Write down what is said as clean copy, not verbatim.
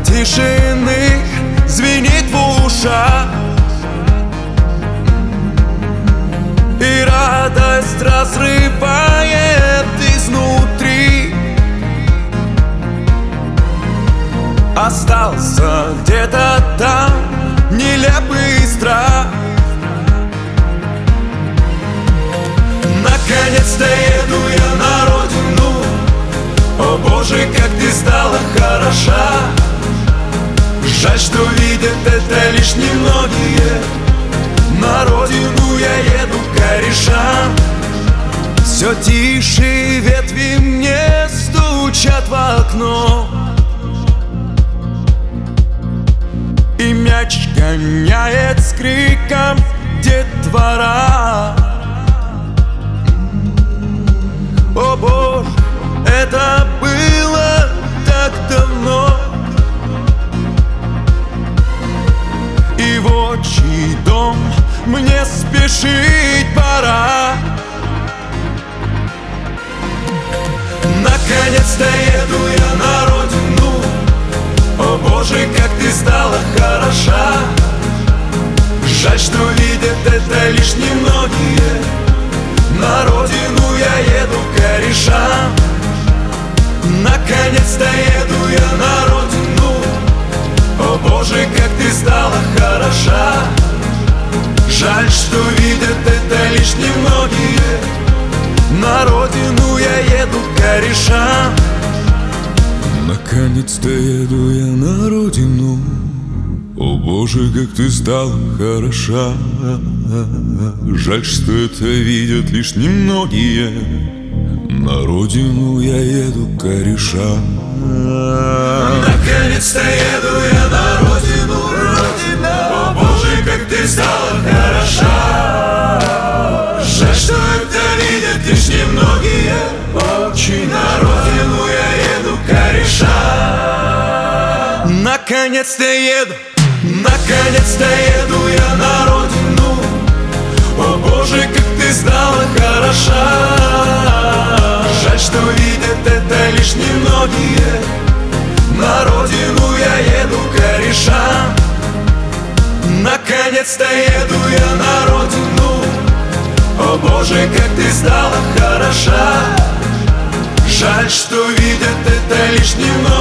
тишины звенит в ушах, и радость разрывает изнутри. Остался где-то там нелепый страх. Наконец-то еду я на родину. О Боже, как ты стала хороша. Жаль, что видят это лишь немногие. На родину я еду корешам. Все тише ветви мне стучат в окно, и мяч гоняет с криком детвора. О Боже, это было так давно, и в отчий дом мне спешить пора. Наконец-то еду я на родину. О Боже, как ты стала хороша. Жаль, что видят это лишь немногие. На родину я еду корешам. Наконец-то еду я на родину. О Боже, как ты стала хороша. Жаль, что видят это лишь немногие. На родину я еду корешам. Наконец-то еду я на родину. О Боже, как ты стала хороша. Жаль, что это видят лишь немногие. На родину я еду корешам. Наконец-то еду я на родину. О Боже, как ты стала хороша. Жаль, что это видят лишь немногие. Очень на родину я еду корешам. Наконец-то еду. Наконец-то еду я на родину. О Боже, как ты стала хороша. Жаль, что видят это лишь немногие. На родину я еду корешам. Наконец-то еду я на родину. О Боже, как ты стала хороша. Жаль, что видят это лишь немногие.